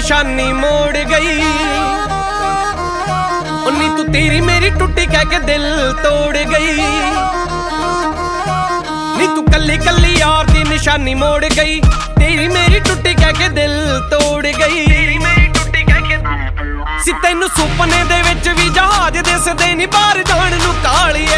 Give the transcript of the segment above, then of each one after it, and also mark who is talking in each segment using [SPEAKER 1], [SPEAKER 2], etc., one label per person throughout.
[SPEAKER 1] निशानी मोड़ गई। उन्नी तू तेरी मेरी टुट्टी कह के दिल तोड़ गई। नी तू कल्ली कल्ली यार दी निशानी मोड़ गई। तेरी मेरी टुट्टी कह के दिल तोड़ गई। सी तैनू सुपने दे विच भी जहाज दिसदे नी बाहर जाण नू कालिए।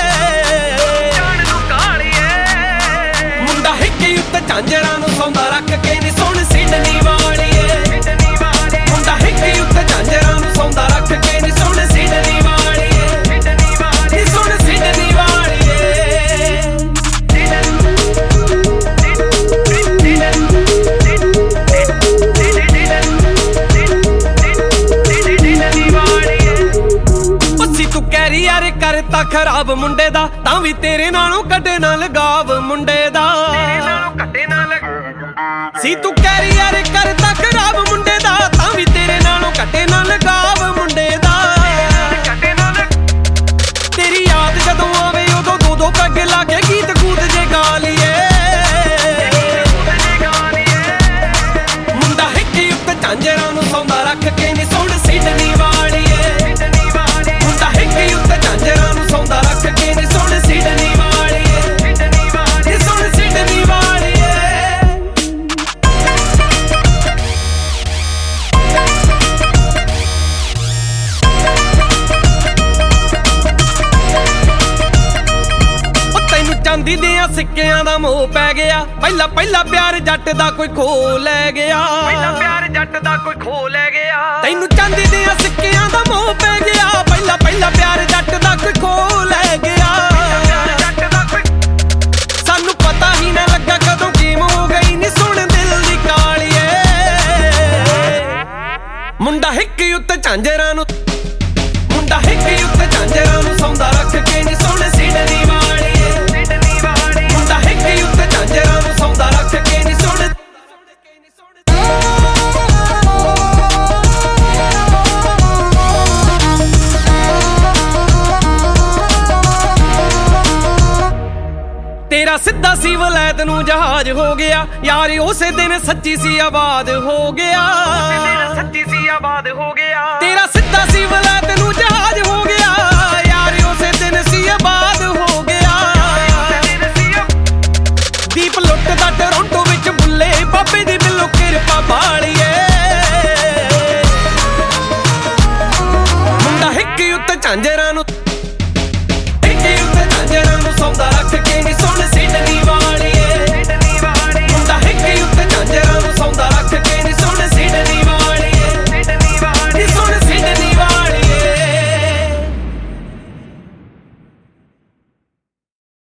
[SPEAKER 1] मुंडा हिक्के उत्ते झांजरां नू सौंदा रख के नी सुण सिडनी वालिए। मुंडा हिक्के उत्ते झांजरां नू सौंदा रख के नी सुण सिडनी वालिए। नी सुण सिडनी वालिए। तू कैरियर करता खराब मुंडे दा तां भी तेरे नालों कटे ना लगाव मुंडे दा। सी तू कैरियर करता खराब मुंडे दा तां भी तेरे नालों कटे ना लगाव मुंडे दा। तेरी याद जदों आवे उदों दो दो पैग लाके गीत कूद जे गा लीए। मुंडा हिक्के उत्ते झांजरां नू सौंदा रख के नी सुण सिडनी वालिए। चांदी दियां सिक्कियां दा मोह पै गया। पहला पहला प्यार जट दा कोई खो लै गया। तैनू चांदी दियां सिक्कियां दा मोह पै गया। पहला पहला प्यार जट दा कोई खो लै गया। सानू पता ही ना लगा कदों गेम हो गई नी सुण दिल दी कालिए। मुंडा हिक्के उत्ते झांजरां नू मुंडा हिक्के उत्ते झांजरां नू सौंदा रख के नी सुण सिडनी वालिए। तेरा सीधा सी वलैत नू जहाज हो गया। यार उसे दिन सच्ची सी आबाद हो गया। तेरा सीधा सी वलैत नू जहाज हो गया। यार उसे दिन सी आबाद हो गया। दीप लुटदा टोरंटो विच बुल्ले बाबे दी बिल्लो किरपा बालिए। मुंडा हिक्के उत्ते झांजरां नू